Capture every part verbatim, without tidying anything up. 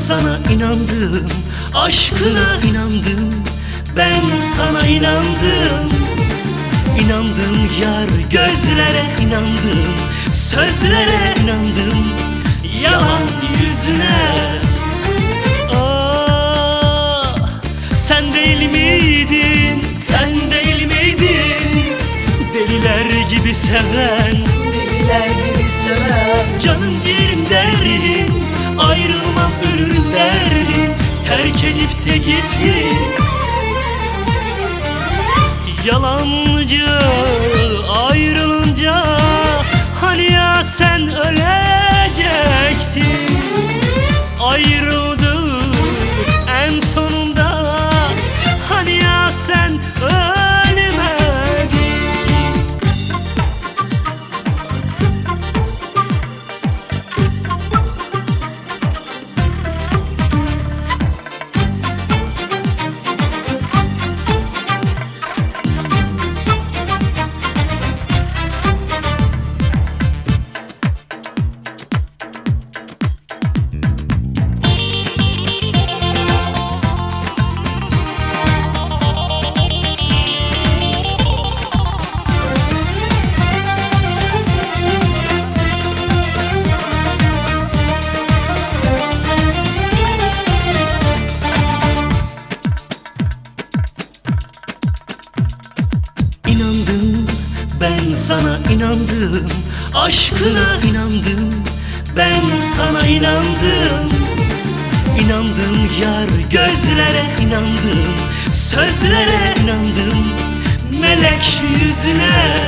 sana inandım, aşkına inandım, ben sana inandım. İnandım yar gözlere inandım, sözlere inandım, yalan yüzüne. Ah, sen değil miydin, sen değil miydin deliler gibi seven, Deliler gibi seven, canım ciğerim derdin, ayrılmam ölürüm derdin, terk edip de gittin. Yalancı ayrılınca hani ya sen ölecektin. Ayrıldık en sonunda hani ya sen ölmedin. Ben sana inandım, aşkına inandım, ben sana inandım. İnandım yar gözlere inandım, sözlere inandım, melek yüzüne.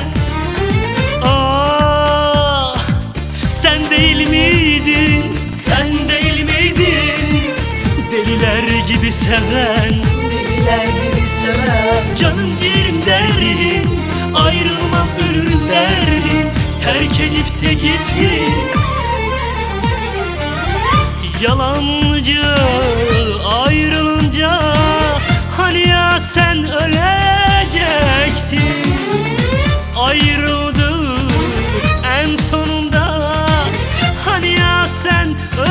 Ah, sen değil miydin, sen değil miydin deliler gibi seven, deliler gibi seven, canım ciğerim derdin, ayrılmam ölürüm derdin, terk edip de gittin. Yalancı ayrılınca hani ya sen ölecektin. Ayrıldık en sonunda hani ya sen ölecektin.